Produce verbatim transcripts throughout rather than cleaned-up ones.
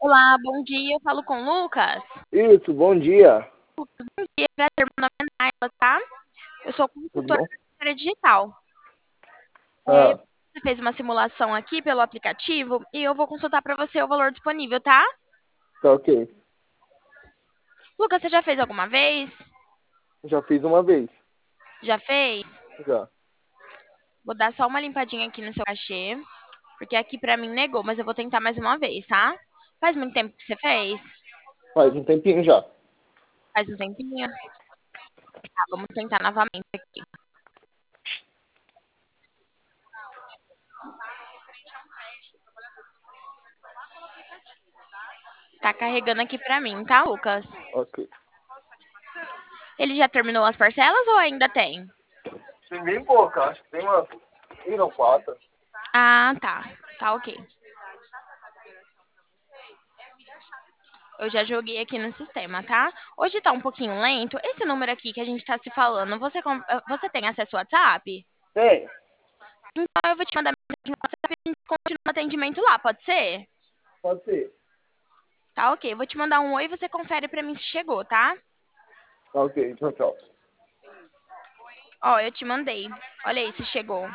Olá, bom dia. Eu falo com o Lucas. Isso, bom dia. Bom dia, prazer, meu nome é Naila, tá? Eu sou Tudo consultora bom? da área digital. É, Ah, você fez uma simulação aqui pelo aplicativo e eu vou consultar para você o valor disponível, tá? tá ok. Lucas, você já fez alguma vez? Já fiz uma vez. Já fez? Já. Vou dar só uma limpadinha aqui no seu cachê, porque aqui pra mim negou, mas eu vou tentar mais uma vez, tá? Faz muito tempo que você fez? Faz um tempinho já. Faz um tempinho? Tá, vamos tentar novamente aqui. Tá carregando aqui pra mim, tá, Lucas? Ok. Ele já terminou as parcelas ou ainda tem? Tem bem pouca, acho que tem umas três ou quatro. Ah, tá. Tá ok. Eu já joguei aqui no sistema, tá? Hoje tá um pouquinho lento. Esse número aqui que a gente tá se falando, você, com- eh, você tem acesso ao WhatsApp? Tem? Então eu vou te mandar mensagem no WhatsApp e a gente continua o atendimento lá, pode ser? Pode ser. Tá ok. Eu vou te mandar um oi e você confere pra mim se chegou, tá? Tá ok, tchau, tchau. Ó, eu te mandei. Olha aí se chegou.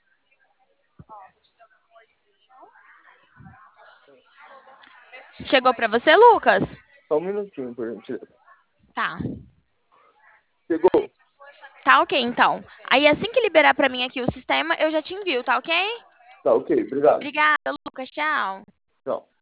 Chegou pra você, Lucas? Só um minutinho, por gentileza. Tá. Chegou? Tá ok, então. Aí assim que liberar pra mim aqui o sistema, eu já te envio, tá ok? Tá ok, obrigado. Obrigada, Lucas. Tchau. Tchau.